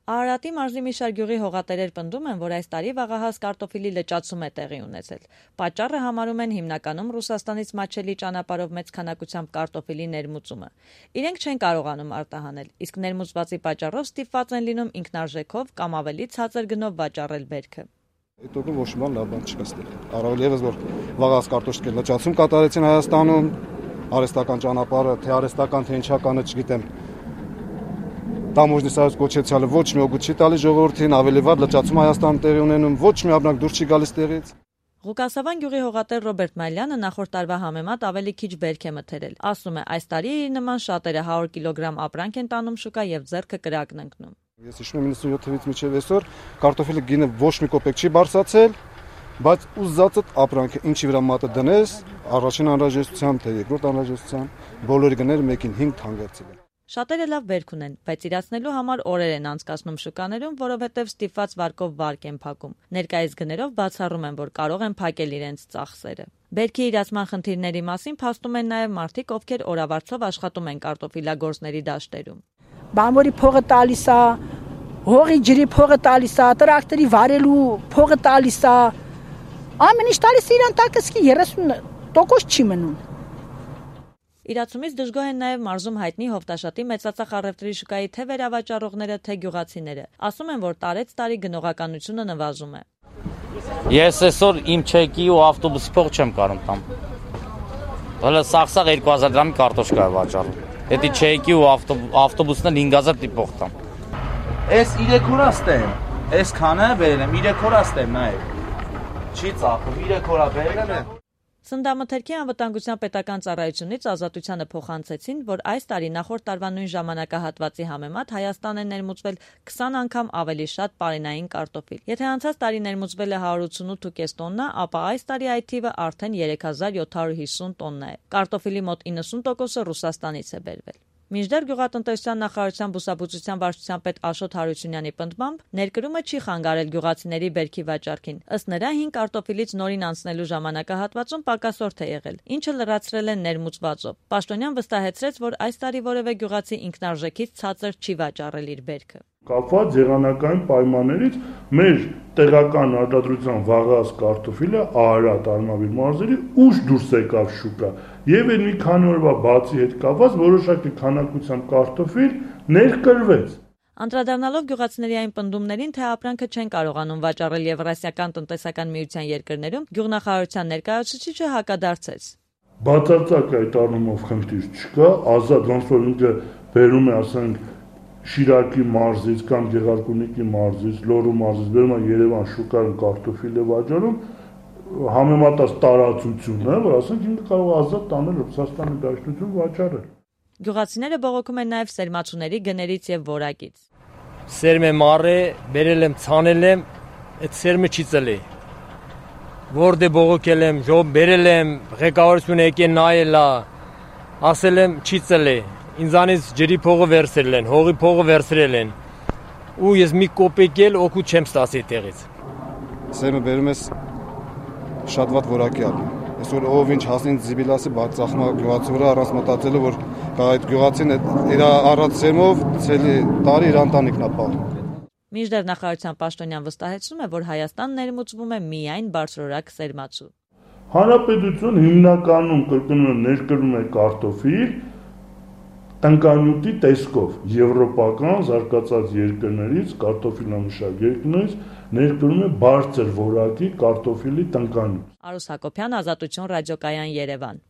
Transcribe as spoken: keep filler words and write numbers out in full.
Արարատի մարզի մի շարք գյուղի հողատերեր պնդում են, որ այս տարի վաղահաս կարտոֆիլի լճացում է տեղի ունեցել։ Պատճառը համարում են հիմնականում Ռուսաստանից մատչելի ճանապարհով մեծ քանակությամբ կարտոֆիլի ներմուծումը։ Իրենք չեն կարողանում արտահանել, իսկ ներմուծվածի պատճառով ստիպված են լինում ինքնարժեքով կամ ավելի ցածր գնով վաճառել բերքը։ Հետո ոչ մի բան լավ բան չկա ստեղ։ Առավել եւս որ վաղահաս կարտոֆիլի լճացում կատարեցին Հայաստանում, արհեստական ճանապարհը, թե արհեստական թե ինչականը չգիտեմ։ Տամոժնի սայոց կոչեցյալը ոչ մի օգուտ չի տալի ժողովրդին, ավելի վատ լճացում Հայաստանում տեղի ունենում, ոչ մի ապրանք դուրս չի գալիս տեղից։ Ղուկասավան գյուղի հողատեր Ռոբերտ Մայլյանը նախորդ տարվա համեմատ ավելի քիչ բերք է մթերել։ Ասում է, այս տարի իր նման շատերը հարյուր կիլոգրամ ապրանք են տանում շուկա եւ ձեռքը կրակն ընկնում։ Ես հիշում եմ իննսունյոթ թվականից մինչև այսօր կարտոֆիլի գինը ոչ մի կոպեկ չի բարձրացել, բայց ուզածդ ապրանքը ինչի վրա մատը դնես, առաջին անհրաժեշտությամբ թե երկրորդ անհրաժեշտությամբ բոլորի գները մեկին հինգ թանկացել են։ Շատերը լավ բերք ունեն, բայց իրացնելու համար օրեր են անցկացնում շուկաներում, որովհետև ստիպված վարկով վարկ են փակում։ Ներկայիս գներով բացառում են, որ կարող են փակել իրենց ծախսերը։ Բերքի իրացման խնդիրների մասին փաստում են նաև մարդիկ, ովքեր օրավարձով աշխատում են կարտոֆիլագործների դաշտերում։ Բանվորի փողը տալիս է, հողի ջրի փողը տալիս է, տրակտորի վարելու փողը տալիս է։ Ամեն ինչ տալիս է իրան տակսկի երեսուն տոկոս չի մնում։ Իրացումից դժգոհ են նաև մարզում հայտնի Հովտաշատի մեծածախ առևտրի շուկայի թե վերավաճառողները, թե գյուղացիները։ Ասում են, որ տարեց տարի գնողականությունը նվազում է։ Ես այսօր իմ չեկի ու ավտոբուսի փող չեմ կարող տամ։ Հələ սաղսաղ երկու հազար դրամի կարտոշկա է վաճառում։ Հետի չեկի ու ավտոբուսն էլ հինգ հազար տիպող տամ։ Էս երեք օր աստեմ։ Էս քանը բերել եմ, երեք օր աստեմ նայեք։ Չի ծախում, երեք օր բերել եմ։ Սննդամթերքի անվտանգության պետական ծառայությունից Ազատությանը փոխանցեցին, որ այս տարի նախորդ տարվա նույն ժամանակահատվածի համեմատ Հայաստան է ներմուծվել քսան անգամ ավելի շատ պարենային կարտոֆիլ։ Եթե անցած տարի ներմուծվել է հարյուր ութսունութ փոքր տոննա, ապա այս տարի այդ թիվը արդեն երեք հազար յոթ հարյուր հիսուն տոննա է։ Կարտոֆիլի մոտ իննսուն տոկոսը Ռուսաստանից է բերվել։ Մինչդեռ Գյուղատնտեսության նախարարության բուսաբուծության վարչության պետ Աշոտ Հարությունյանի պնդմամբ ներկրումը չի խանգարել գյուղացիների բերքի վաճառքին։ Ըստ նրա հին կարտոֆիլից նորին անցնելու ժամանակահատվածում պակասորդ է եղել, ինչը լրացրել են ներմուծվածով։ Պաշտոնյան վստահեցրեց, որ այս տարի որևէ գյուղացի ինքնարժեքից ցածր չի վաճառել իր բերքը։ Կապված եղանակային պայմաններից մեր տեղական արտադրության վաղահաս կարտոֆիլը Արարատ Արմավիր մարզերի ուշ դուրս եկավ շուկա եւ այն մի քանի օրվա բացի հետ կապված որոշակի քանակությամբ կարտոֆիլ ներկրվեց։ Անդրադառնալով գյուղացիների այն պնդումներին, թե ապրանքը չեն կարողանում վաճառել Եվրասիական տնտեսական միության երկրներում, գյուղնախարարության ներկայացուցիչը հակադարձեց։ Բացարձակ այդ առումով խնդիր չկա, ազատ ոնց որ ինքը բերում է, ասենք, Շիրակի մարզից կամ Գեղարքունիքի մարզից, Լոռու մարզից բերում է Երևան շուկայում կարտոֆիլ է վաճառում, համեմատած տարածությունը, որ ասենք ինքը կարող է ազատ տանել Ռուսաստանի դաշտություն վաճառել։ Գյուղացիները բողոքում են նաև սերմացուների գներից եւ որակից։ Սերմը մարը բերել եմ, ցանել եմ, այդ սերմը չի ծլի։ Որտե բողոքել եմ, ժոբ բերել եմ, ղեկավարությունը եկել նայել է, ասել եմ չի ծլի։ Ինձանից ջրի փողը վերցրել են, հողի փողը վերցրել են։ Ու ես մի կոպեկ էլ օգուտ չեմ ստացի այդտեղից։ Սերմը բերում ես շատ վատ որակի առնում։ Այսօր ով ինչ հասնին զիբիլասի բացախմա գյուղացի վրա առանց մտածելու, որ այդ գյուղացին իր առած սերմով ցելի տարի իր ընտանիքն է պահում։ Մինչդեռ նախարարության պաշտոնյան վստահեցնում է, որ Հայաստան ներմուծվում է միայն բարձրորակ սերմացու։ Հանրապետություն հիմնականում կրկնում ներկրում է կարտոֆիլ տնկանյութի տեսքով եվրոպական զարգացած երկրներից կարտոֆիլամշակ երկրներից ներկրում է բարձր որակի կարտոֆիլի տնկանյութ։ Արուս Հակոբյան, Ազատություն ռադիոկայան, Երևան։